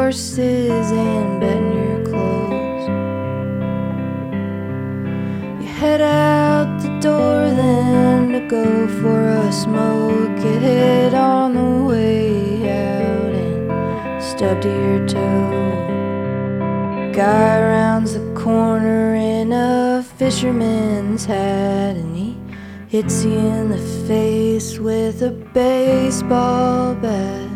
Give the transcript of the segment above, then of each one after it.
horses and betting your clothes. You head out the door then to go for a smoke. Get hit on the way out and stub to your toe. Guy rounds the corner in a fisherman's hat, and he hits you in the face with a baseball bat.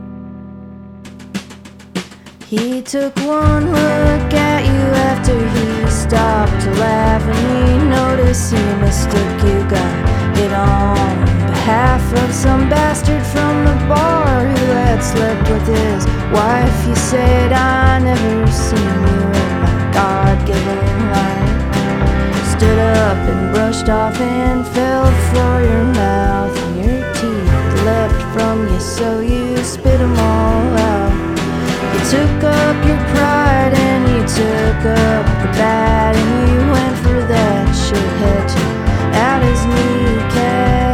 He took one look at you after he stopped to laugh, and he noticed he mistook you. Got it on behalf of some bastard from the bar who had slept with his wife. You said, I never seen you in my God-given life. Stood up and brushed off and felt for your mouth, and your teeth leapt from you, so you spit them all out. You took up your pride and you took up the bad, and you went for that shithead to out his kneecap.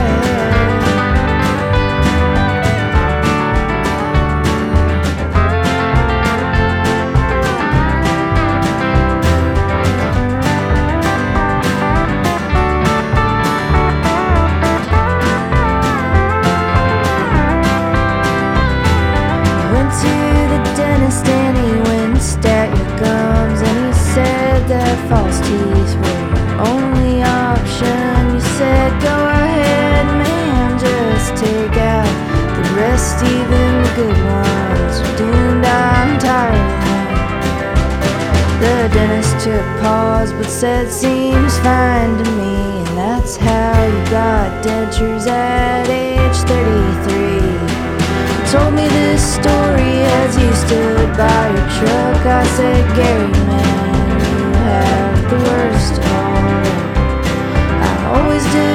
And he winced at your gums, and he said that false teeth were your only option. You said, go ahead, man, just take out the rest, even the good ones are doomed, I'm tired of them. The dentist took pause but said, seems fine to me. And that's how you got dentures at age 33. Told me this story as you stood by your truck. I said, Gary, man, you have the worst of all. I always did.